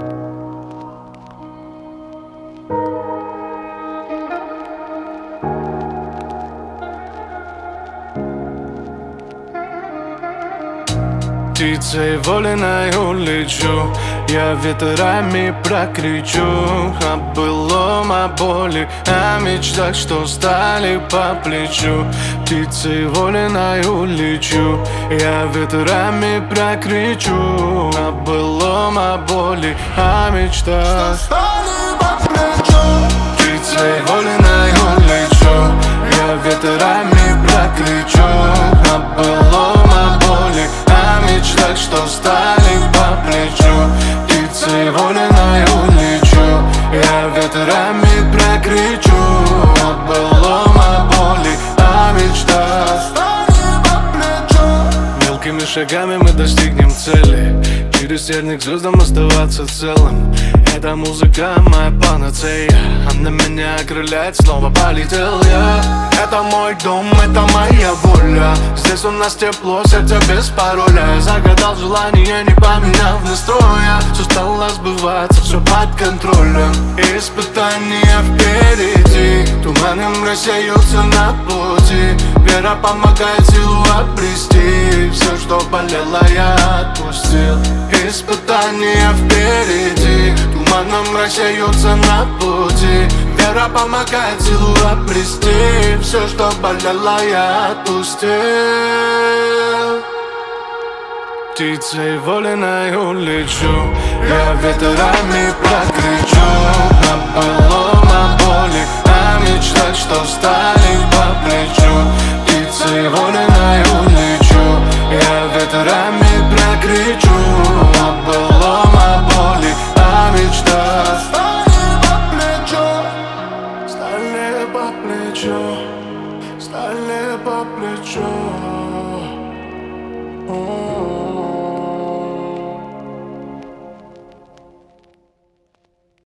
Птицей вольною лечу, я ветрами прокричу о былом, о боли, о мечтах, что стали по плечу. Птицей вольною лечу, я ветрами прокричу о былом, о боли, о мечтах, что стали по плечу. Птицей вольною лечу, я ветрами прокричу о былом, о боли, о мечтах, что стали по плечу. Птицей вольною лечу, я ветрами прокричу о былом, о боли, о мечтах, что стали по плечу. Мелкими шагами мы достигнем цели, через терник звездам оставаться целым. Эта музыка моя панацея, она меня окрыляет, снова полетел я. Это мой дом, это моя воля, здесь у нас тепло, сердце без пароля. Я загадал желание, не поменяв настроя. Все стало сбываться, все под контролем. Испытания впереди, туманом рассеются на пути. Вера помогает силу обрести, все, что болело, я отпустил. Испытания впереди, туманом рассеются на пути. Вера помогает силу обрести, все, что болело, я отпустил. Птицей вольною лечу, я ветрами прокричу о былом, о боли, о мечтах, что стали по плечу. Птицей вольною лечу, я ветрами прокричу о былом, о боли, о мечтах. Стали по плечу, стали по плечу.